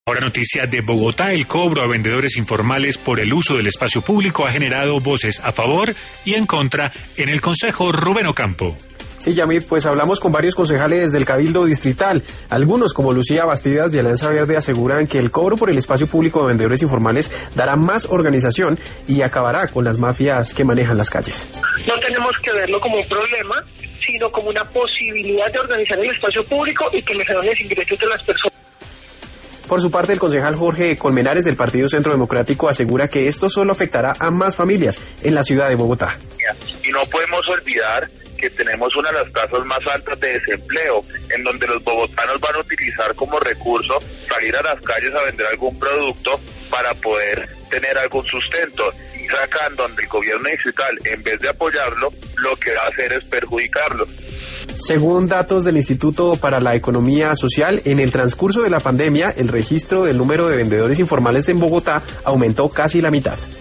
Ahora noticia de Bogotá, el cobro a vendedores informales por el uso del espacio público ha generado voces a favor y en contra en el Consejo. Rubén Ocampo. Sí, Yamid, pues hablamos con varios concejales del Cabildo Distrital. Algunos, como Lucía Bastidas de Alianza Verde, aseguran que el cobro por el espacio público de vendedores informales dará más organización y acabará con las mafias que manejan las calles. No tenemos que verlo como un problema, sino como una posibilidad de organizar el espacio público y que mejoren los ingresos de las personas. Por su parte, el concejal Jorge Colmenares del Partido Centro Democrático asegura que esto solo afectará a más familias en la ciudad de Bogotá. Y no podemos olvidar que tenemos una de las tasas más altas de desempleo, en donde los bogotanos van a utilizar como recurso salir a las calles a vender algún producto para poder tener algún sustento. Y sacan donde el gobierno distrital, en vez de apoyarlo, lo que va a hacer es perjudicarlo. Según datos del Instituto para la Economía Social, en el transcurso de la pandemia, el registro del número de vendedores informales en Bogotá aumentó casi la mitad.